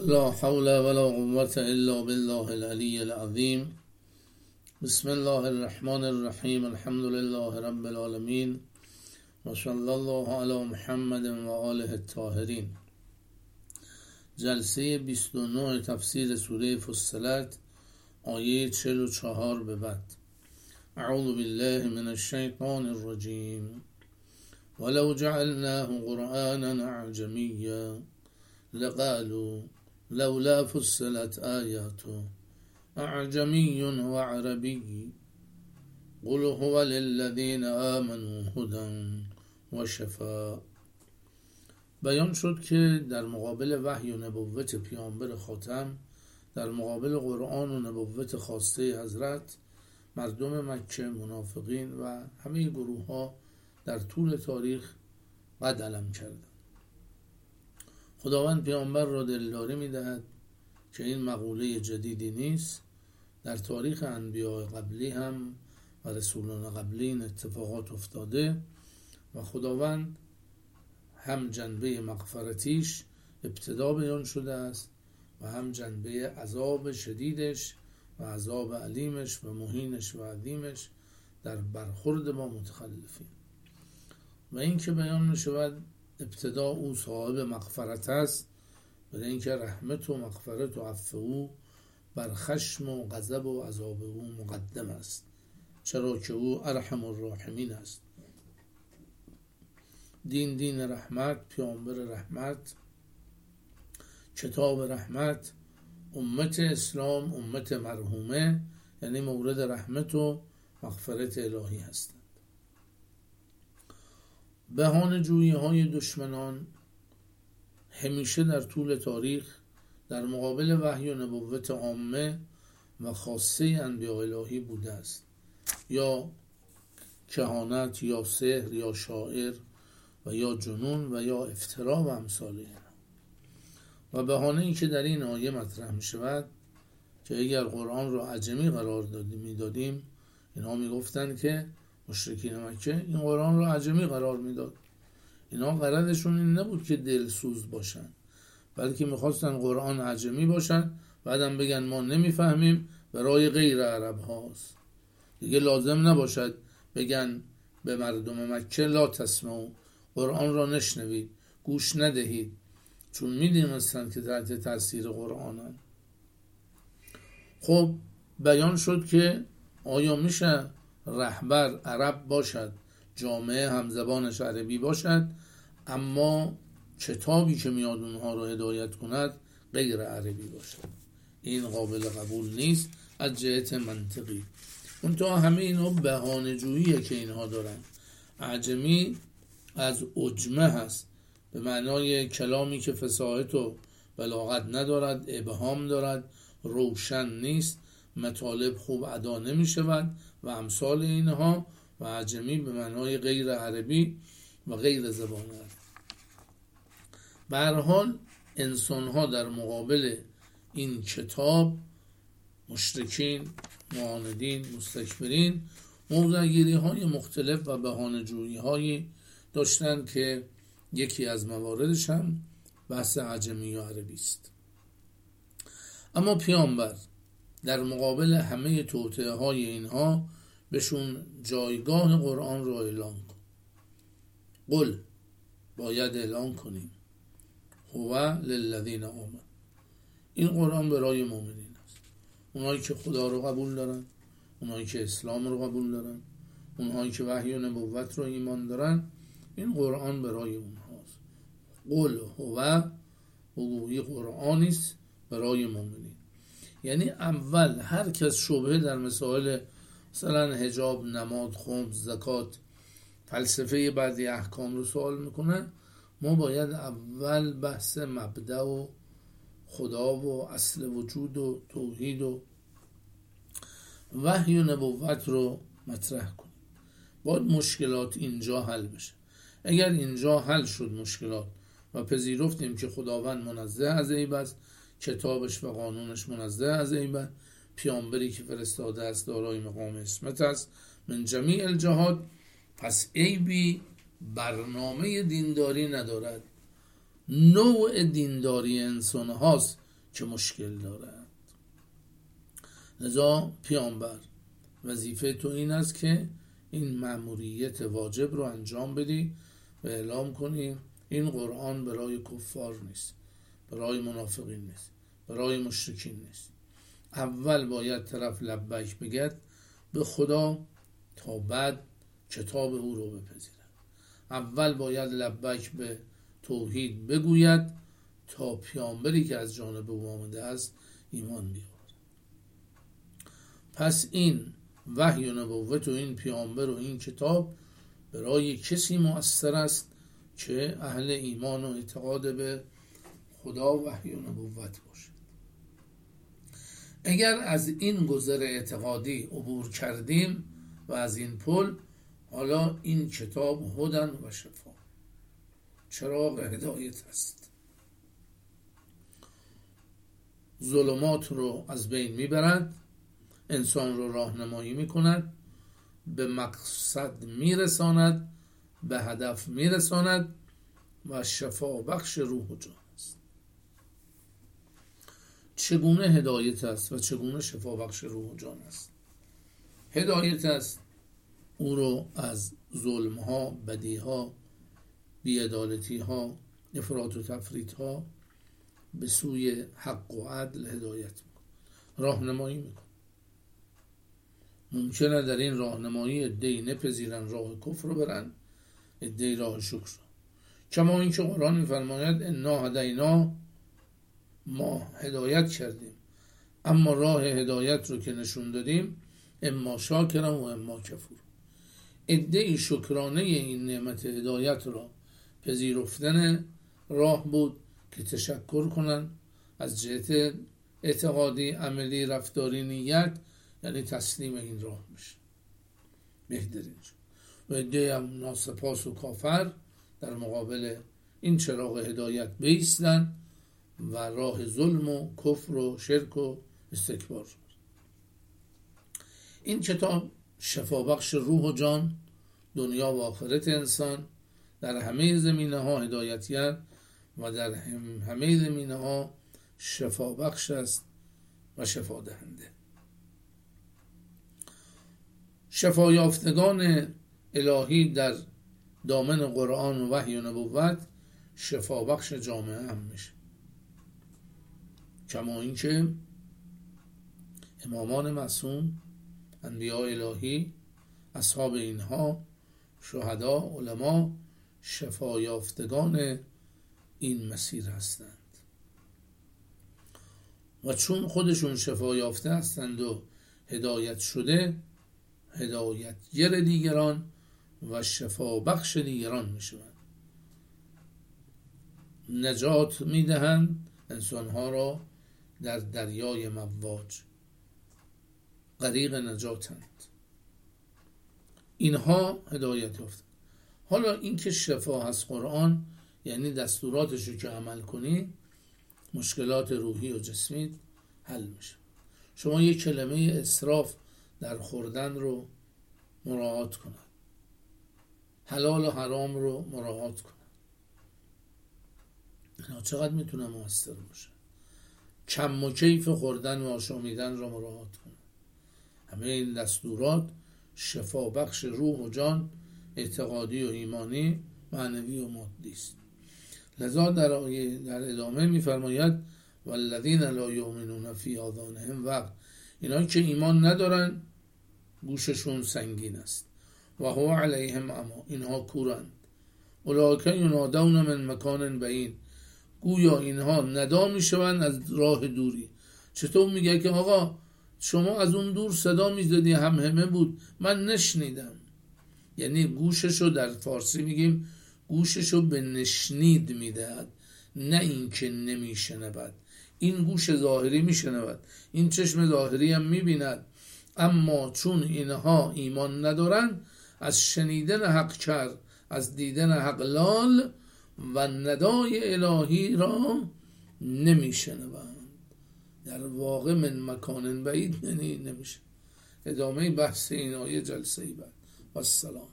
لا حول ولا قوة إلا بالله العلي العظيم. بسم الله الرحمن الرحیم. الحمد لله رب العالمین و صلی الله علی محمد و آله الطاهرین. جلسه 29 تفسیر سوره فصلت، آیه 44 به بعد. اعوذ بالله من الشیطان الرجیم. ولو جعلناه قرآنا اعجمیا لقالوا لولا فصلت آیاته اعجمی و عربی قل هو للذین آمنوا هدى و شفاء. بیان شد که در مقابل وحی و نبوت پیامبر خاتم، در مقابل قرآن و نبوت خواسته حضرت، مردم مکه، منافقین و همه گروه ها در طول تاریخ قد علم کردند. خداوند پیامبر را دلداری می‌دهد که این مقوله جدیدی نیست. در تاریخ انبیاء قبلی هم و رسولان قبلی این اتفاقات افتاده و خداوند هم جنبه مغفرتیش ابتدا بیان شده است و هم جنبه عذاب شدیدش و عذاب علیمش و مهینش و عظیمش در برخورد با متخلفین. و این که بیان می‌شود ابتدا او صاحب مغفرت است، برای اینکه رحمت و مغفرت و عفو او بر خشم و غضب و عذاب او مقدم است، چرا که او ارحم الراحمین است. دین رحمت، پیامبر رحمت، کتاب رحمت، امت اسلام امت مرحومه، یعنی مورد رحمت و مغفرت الهی هستند. بهانه جویی های دشمنان همیشه در طول تاریخ در مقابل وحی و نبوت عامه و خاصه انبیاء الهی بوده است، یا کهانت یا سحر یا شاعر و یا جنون و یا افترا و امثال اینا. و بهانه ای که در این آیه مطرح می شود که اگر قرآن را عجمی قرار میدادیم، اینا می گفتن که مشرکین مکه این قرآن را عجمی قرار میداد. اینا غرضشون این نبود که دلسوز باشن، بلکه میخواستن قرآن عجمی باشن، بعدم بگن ما نمیفهمیم، برای غیر عرب هاست. دیگه لازم نباشد بگن به مردم مکه لا تسمعوا، قرآن را نشنوید، گوش ندهید، چون میدونستن که تحت تاثیر قرآنن. خب بیان شد که آیا میشه رهبر عرب باشد، جامعه همزبانش عربی باشد، اما کتابی که میاد اونها رو هدایت کند غیر عربی باشد؟ این قابل قبول نیست از جهت منطقی. اونتا همه اینا بهانه جوییه که اینها دارن. اعجمی از عجمه هست، به معنای کلامی که فصاحت و بلاغت ندارد، ابهام دارد، روشن نیست، مطالب خوب ادا نمی شود و امثال اینها. و اعجمی به معنای غیر عربی و غیر زبان عربی. به هر حال انسان ها در مقابل این کتاب، مشرکین، معاندین، مستکبرین، موضع‌گیری های مختلف و بهانه جویی هایی داشتن که یکی از مواردش هم بحث اعجمی و عربی است. اما پیامبر در مقابل همه توطئه های اینها بهشون جایگاه قرآن را اعلان کن. قل، باید اعلان کنیم، هو للذین آمنوا، این قرآن برای مؤمنین است، اونایی که خدا رو قبول دارن، اونایی که اسلام رو قبول دارن، اونایی که وحی و نبوت رو ایمان دارن، این قرآن برای اونهاست. قل هو، بگویی قرآنی است برای مؤمنین. یعنی اول هر کس شبهه در مسائل مثلا حجاب، نماز، خمس، زکات، فلسفه بعضی احکام رو سوال میکنه، ما باید اول بحث مبدأ و خدا و اصل وجود و توحید و وحی و نبوت رو مطرح کنیم. باید مشکلات اینجا حل بشه. اگر اینجا حل شد مشکلات و پذیرفتیم که خداوند منزه از عیب است، کتابش و قانونش منزه از عیب است، پیامبری که فرستاده است دارای مقام عصمت است من جمیع الجهات، پس عیبی برنامه دینداری ندارد. نوع دینداری انسان هاست که مشکل دارد. لذا پیامبر وظیفه تو این است که این مأموریت واجب رو انجام بدی و اعلام کنی این قرآن برای کفار نیست، برای منافقین نیست، برای مشرکین نیست. اول باید طرف لبیک بگد به خدا تا بعد کتاب او رو بپذیرد. اول باید لبیک به توحید بگوید تا پیامبری که از جانب او آمده است ایمان بیاورد. پس این وحی و نبوت و این پیامبر و این کتاب برای کسی مؤثر است که اهل ایمان و اعتقاد به خدا و وحی و نبوت باشد. اگر از این گذر اعتقادی عبور کردیم و از این پل، حالا این کتاب هدن و شفا، چراغ هدایت است، ظلمات رو از بین میبرد، انسان رو راهنمایی میکند، به مقصد میرساند، به هدف میرساند و شفا بخش روح و جان است. چگونه هدایت است و چگونه شفا بخش روح و جان است؟ هدایت است او رو از ظلم ها، بدی ها، بی‌عدالتی ها، افراط و تفریط ها به سوی حق و عدل هدایت میکن، راهنمایی میکن. ممکنه در این راهنمایی عده‌ای نپذیرن، راه کفر رو برن، عده‌ای راه شکر رو. کما اینکه قرآن میفرماید انا هدینا، ما هدایت کردیم، اما راه هدایت رو که نشون دادیم اما شاکرا و اما کفور. عده‌ای شکرانه این نعمت هدایت را پذیرفتن راه بود که تشکر کنن از جهت اعتقادی، عملی، رفتاری، نیت، یعنی تسلیم این راه میشه، بهترین شد. و عده‌ای هم ناسپاس و کافر در مقابل این چراغ هدایت بایستن و راه ظلم و کفر و شرک و استکبار شد. این کتاب شفا بخش روح و جان، دنیا و آخرت انسان، در همه زمینه ها هدایتگر و در همه زمینه ها شفا بخش است و شفا دهنده. شفا یافتگان الهی در دامن قرآن و وحی و نبوت شفا بخش جامعه هم میشه. کما اینکه امامان معصوم، انبیاء الهی، اصحاب اینها، شهدا، علما شفا یافتگان این مسیر هستند و چون خودشون شفا یافته هستند و هدایت شده، هدایتگر دیگران و شفا بخش دیگران میشوند، نجات میدهند انسانها را در دریای مواج، غریق نجاتند. اینها هدایت یافته. حالا این که شفا هست قرآن، یعنی دستوراتش رو که عمل کنی مشکلات روحی و جسمی حل میشه. شما یک کلمه اسراف در خوردن رو مراعات کنن، حلال و حرام رو مراعات کنن، اینا چقدر میتونه موثر باشه. کم و کیف خوردن و آشامیدن رو مراعات کنن. همه این دستورات شفا بخش روح و جان، اعتقادی و ایمانی، معنوی و مادی است. لذا در ادامه میفرماید والذین لا یؤمنون فی آذانهم وقر، اینا که ایمان ندارن گوششون سنگین است، و هو علیهم عمی، اینها کورند. اولئک ینادون من مکان بعید، گویا اینها ندا میشوند از راه دوری. چطور میگه که آقا شما از اون دور صدا میزدی، همهمه بود، من نشنیدم. یعنی گوششو در فارسی میگیم گوششو به نشنید میدهد، نه این که نمیشنود. این گوش ظاهری میشنود، این چشم ظاهری هم میبیند، اما چون اینها ایمان ندارن، از شنیدن حق کرد، از دیدن حق لال و ندای الهی را نمیشنوند. در واقع من مکان بعید یعنی نمیشه. ادامه بحث این آیه جلسه بعد. و السلام.